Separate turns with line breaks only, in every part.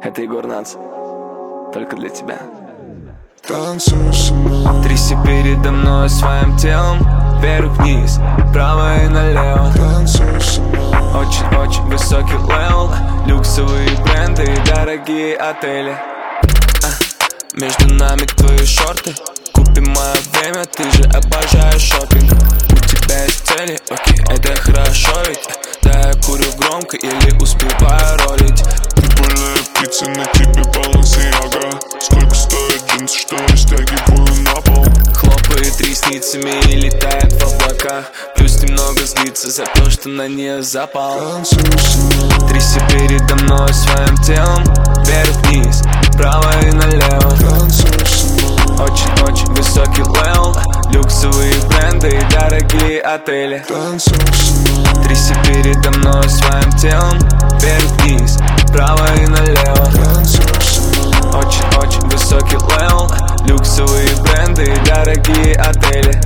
Это Егор Натс. Только для тебя.
Танцуй со мной.
Тряси передо мной своим телом, вверх-вниз, право и налево.
Танцуй со мной.
Очень-очень высокий левел, люксовые бренды и дорогие отели. Между нами твои шорты, купи мое время, ты же обожаешь шопинг. У тебя есть цели, окей, это хорошо ведь. Да, я курю громко или успеваю ролить.
Прикольная птица, на тебе Balenciaga. Сколько стоит джинсы, что я стягиваю на пол?
Хлопает ресницами и летает в облаках. Плюс немного злится за то, что на нее запал.
Танцуй со мной.
Тряси передо мной своим телом, вверх-вниз, право и налево.
Танцуй со мной.
Очень-очень высокий левел, люксовые бренды и дорогие отели.
Танцуй со мной.
Тряси передо мной своим телом, вверх-вниз, право и налево.
Танцуй со мной.
Очень-очень высокий левел, люксовые бренды и дорогие отели.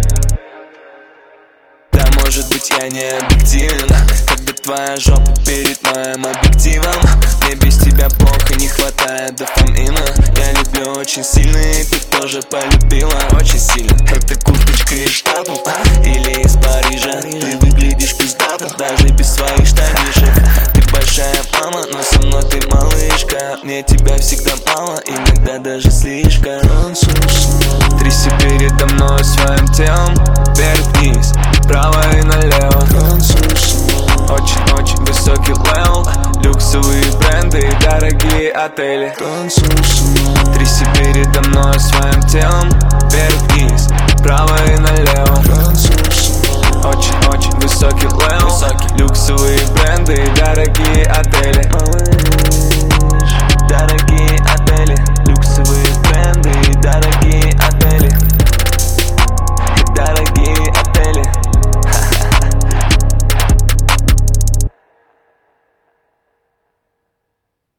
Да, может быть, я не объективен, когда твоя жопа перед моим объективом. Мне без тебя плохо, не хватает дофамина. Я люблю очень сильно, и ты тоже полюбила очень сильно. Это курточка из Штатов или из Парижа. Ты выглядишь пиздато, даже без своих штанишек. Ты большая мама, но со мной ты малышка. Мне тебя всегда мало, иногда даже слишком.
Танцуй со мной.
Тряси передо мной своим телом, вверх-вниз, право и налево.
Танцуй со мной.
Очень-очень высокий левел, люксовые бренды и дорогие отели.
Танцуй со мной.
Тряси передо мной своим телом, вверх-вниз, право и налево.
Танцуй со мной.
Очень-очень высокий левел, люксовые бренды и дорогие отели.